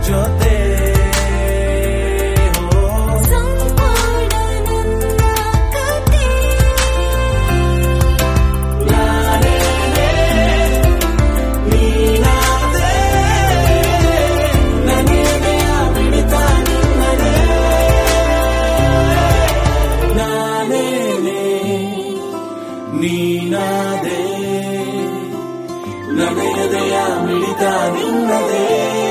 ಜೊತೆ ನೀನಾದೆ ನನ್ನ ಎದೆಯ ಮಿಡಿತ ನಿನ್ನದೇ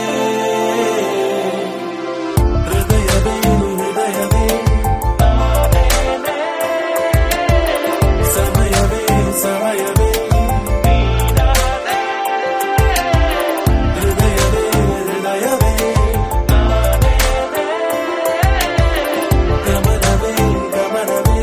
ಹೃದಯವೇ ಹೃದಯವೇ ಸಮಯವೇ ಸಮಯವೇ ಹೃದಯವೇ ಹೃದಯವೇ ಗಮನವೇ ಗಮನವೇ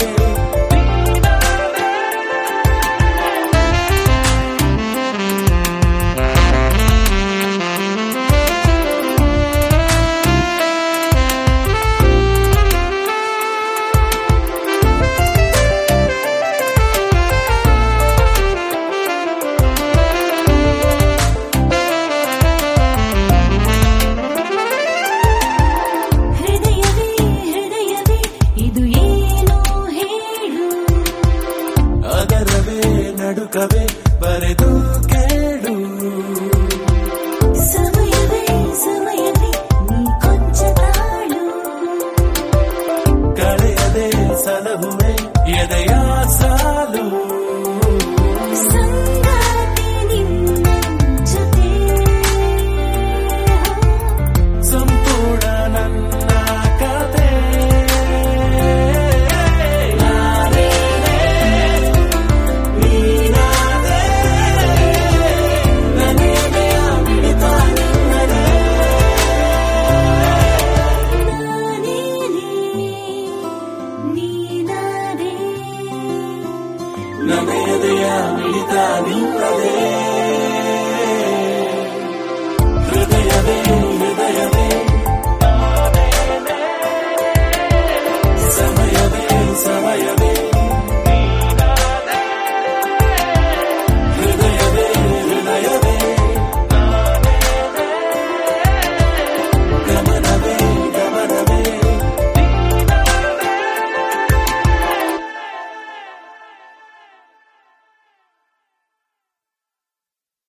ನಡುಕವೇ ಬರೆದು ಕೇಳು ಸಮಯವೇ ಸಮಯವೇ ನೀ ಕೊಂಚ ತಾಳು ಕಳೆಯದೆ ಸಲಹುವೆ ಎದೆಯ ಸಾಲು ಸಂಗಾತಿ ನಿನ್ನ ಜೊತೆ ಸಂಪೂರ್ಣ ನನ್ನ ಕತೆ ನನ್ನ ಎದೆಯ ಮಿಡಿತ ನಿನ್ನದೇ ಹೃದಯವೇ ಹೃದಯವೇ ಸಮಯವೇ ಸಮಯವೇ